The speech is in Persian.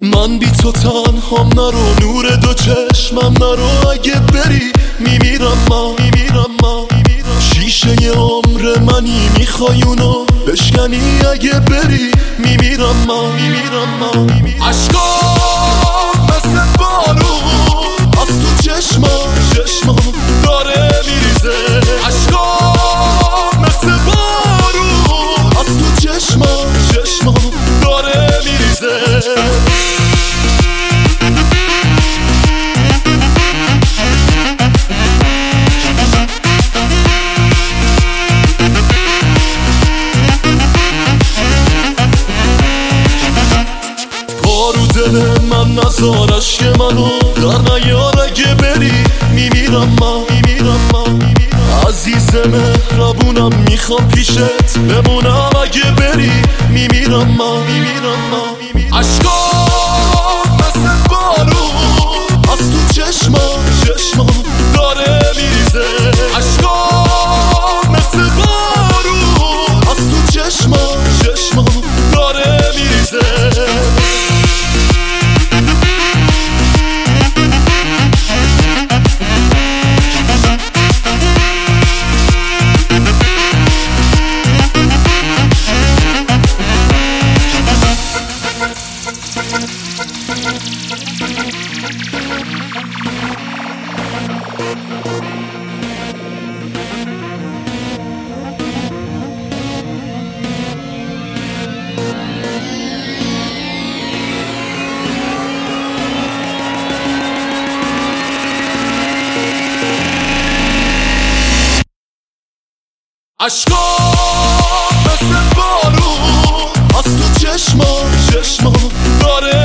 من بی تو تنهام نرو، نور دو چشمم نرو، اگه بری میمیرم من شیشه عمر منی، میخوای اونو بشکنی، اگه بری میمیرم من عشقام مثل بارون از تو چشمام داره میریزه، عشقام مثل بارون از تو چشمام داره میریزه. رو دل من نزار عشق منو در نیار، اگه بری میمیرم من عزیز مهربونم، میخوام پیشت بمونم، اگه بری میمیرم من عشقام مثل بارون از تو چشمام داره میریزه، عشقام مثل بارون از تو چشمام داره میریزه. عشقام مثل بارون از تو چشمام داره